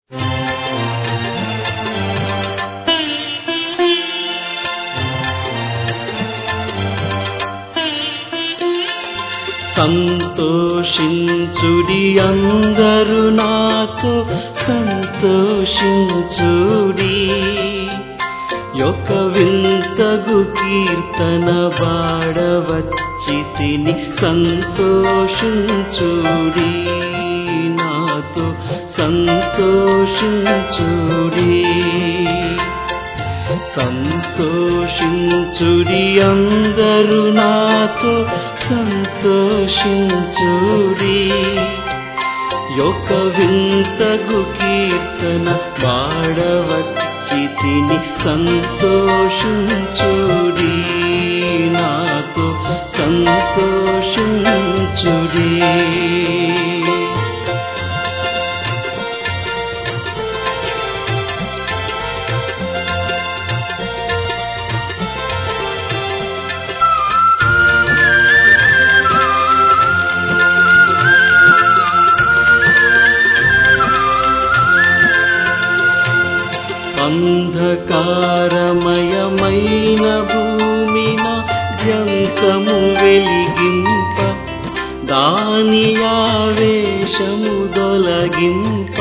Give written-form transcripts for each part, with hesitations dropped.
సంతోషించుడి అందరూ నాతో సంతోషించుడి యొక్క వింతగు కీర్తన పాడవచ్చి తిని సంతోషించుడి నాతో సంతోషించుడి సంతోషించుడి అందరూ నాతో సంతోషించుడి యొక్క వింతగు కీర్తన పాడవచ్చి తిని సంతోషించుడి నాతో సంతోషించుడి అంధకారమయమైన భూమిన ద్యంతము వెలిగింప దాని ఆవేశము దొలగింప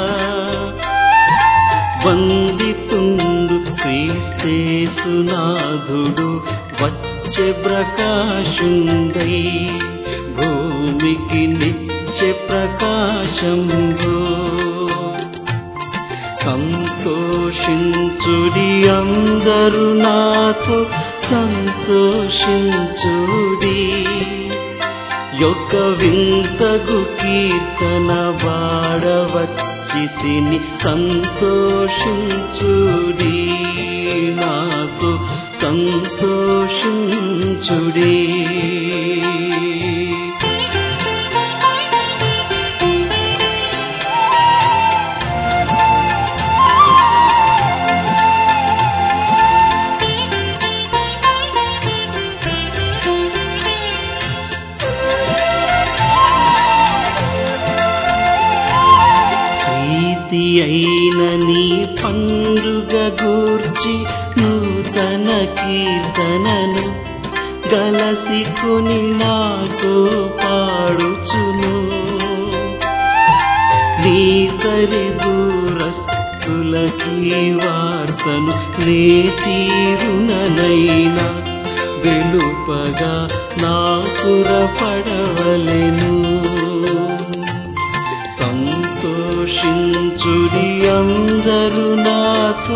వందితుండు క్రీస్తేసునాథుడు వచ్చే ప్రకాశుండై భూమికి నిత్య ప్రకాశంబో సంతోషించుడి అందరూ నాతో సంతోషించుడి యొక్క వింతగు కీర్తన పాడవచ్చి తిని సంతోషించుడి నాతో సంతోషించుడి అయిన నీ పండుగ గూర్చి నూతన కీర్తనను గలసికొని నాతో పాడుచును నీ తరి దూరస్తులకి వార్తను నే తీరుననైనా వెలుపగా నా పురపడవలెను సంతోషించుడి అందరూ నాతో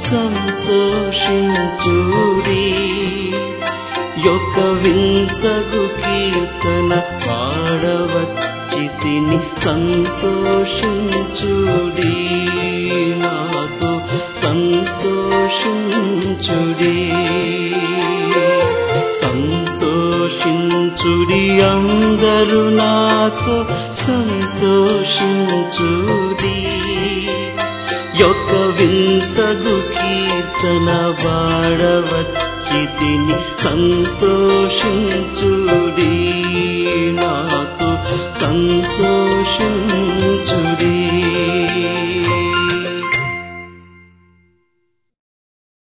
సంతోషించుడి యొక్క వింతగు కీర్తన పాడవచ్చి తిని సంతోషించుడి నాతో సంతోషించుడి సంతోషించుడి అందరూ నాతో సంతోషించుడి యొక్క వింతగు కీర్తన పాడవచ్చి తిని సంతోషించుడి నాతో సంతోషించుడి